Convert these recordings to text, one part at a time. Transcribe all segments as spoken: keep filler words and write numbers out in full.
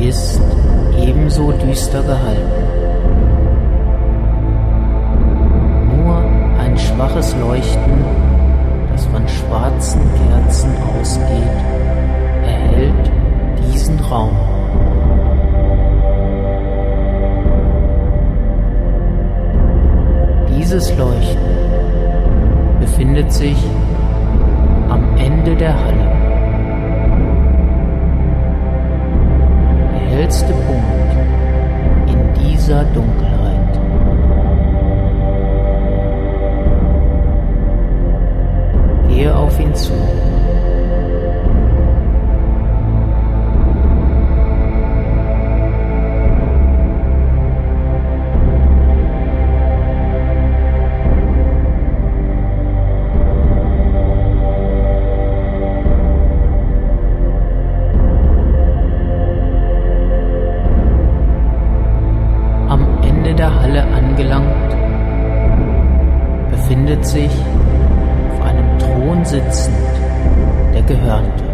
ist ebenso düster gehalten. Nur ein schwaches Leuchten, das von schwarzen Kerzen ausgeht, erhellt diesen Raum. Dieses Leuchten befindet sich am Ende der Halle. Der hellste Punkt in dieser Dunkelheit. Gehe auf ihn zu. Angelangt, befindet sich auf einem Thron sitzend der Gehörnte.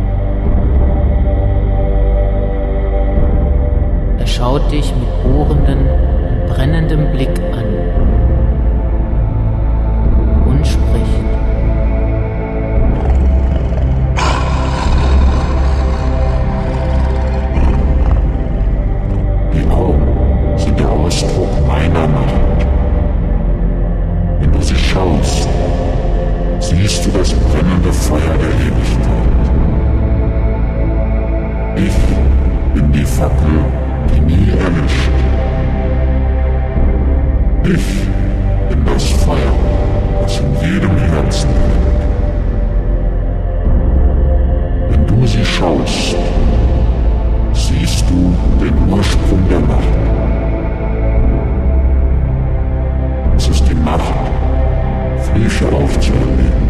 Er schaut dich mit bohrendem und brennendem Blick an und spricht. Die Augen sind der Ausdruck meiner Macht. Wenn du sie schaust, siehst du das brennende Feuer der Ewigkeit. Ich bin die Fackel, die nie erlischt. Ich bin das Feuer, das in jedem Herzen brennt. Wenn du sie schaust, siehst du den Ursprung der Macht. Es ist die Macht, Flüche aufzuerlegen.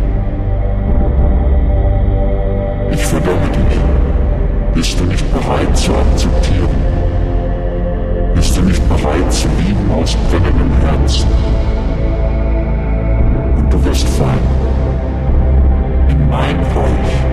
Ich verdamme dich. Bist du nicht bereit zu akzeptieren? Bist du nicht bereit zu lieben aus brennendem Herzen? Und du wirst fallen in mein Reich.